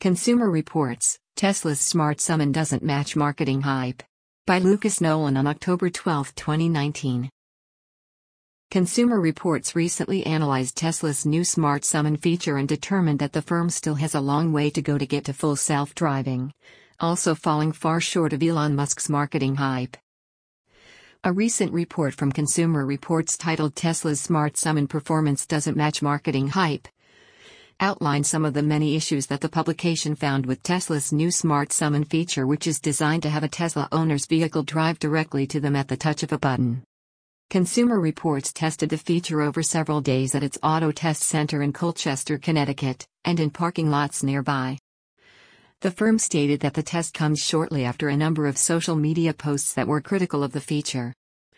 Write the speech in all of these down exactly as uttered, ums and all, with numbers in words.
Consumer Reports, Tesla's smart summon doesn't match marketing hype. By Lucas Nolan on October twelfth, twenty nineteen. Consumer Reports recently analyzed Tesla's new smart summon feature and determined that the firm still has a long way to go to get to full self-driving, also falling far short of Elon Musk's marketing hype. A recent report from Consumer Reports titled Tesla's Smart Summon Performance Doesn't Match Marketing Hype outlined some of the many issues that the publication found with Tesla's new Smart Summon feature, which is designed to have a Tesla owner's vehicle drive directly to them at the touch of a button. Consumer Reports tested the feature over several days at its auto test center in Colchester, Connecticut, and in parking lots nearby. The firm stated that the test comes shortly after a number of social media posts that were critical of the feature.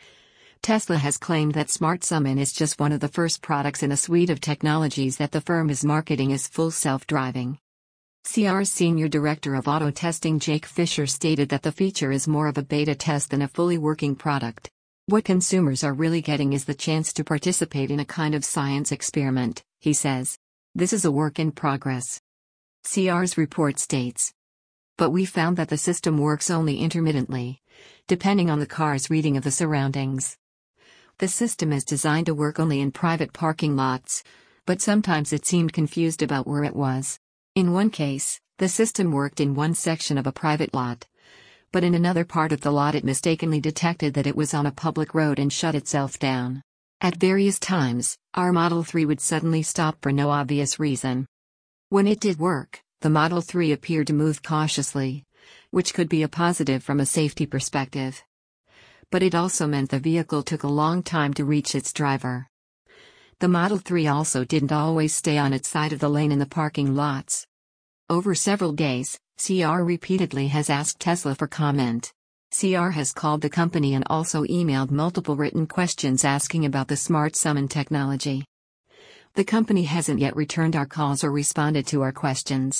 Tesla has claimed that Smart Summon is just one of the first products in a suite of technologies that the firm is marketing as full self-driving. C R's Senior Director of Auto Testing Jake Fisher stated that the feature is more of a beta test than a fully working product. What consumers are really getting is the chance to participate in a kind of science experiment, he says. This is a work in progress. C R's report states. But we found that the system works only intermittently, depending on the car's reading of the surroundings. The system is designed to work only in private parking lots, but sometimes it seemed confused about where it was. In one case, the system worked in one section of a private lot, but in another part of the lot it mistakenly detected that it was on a public road and shut itself down. At various times, our Model three would suddenly stop for no obvious reason. When it did work, the Model three appeared to move cautiously, which could be a positive from a safety perspective. But it also meant the vehicle took a long time to reach its driver. The Model three also didn't always stay on its side of the lane in the parking lots. Over several days, C R repeatedly has asked Tesla for comment. C R has called the company and also emailed multiple written questions asking about the Smart Summon technology. The company hasn't yet returned our calls or responded to our questions.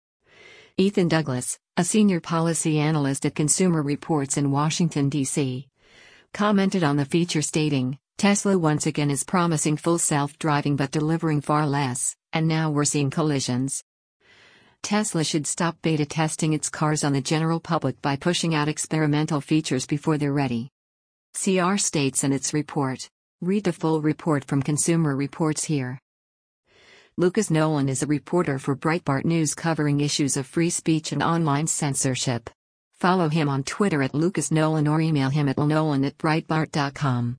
Ethan Douglas, a senior policy analyst at Consumer Reports in Washington, D C, commented on the feature stating, Tesla once again is promising full self-driving but delivering far less, and now we're seeing collisions. Tesla should stop beta testing its cars on the general public by pushing out experimental features before they're ready. C R states in its report. Read the full report from Consumer Reports here. Lucas Nolan is a reporter for Breitbart News covering issues of free speech and online censorship. Follow him on Twitter at Lucas Nolan or email him at nolan at breitbart dot com.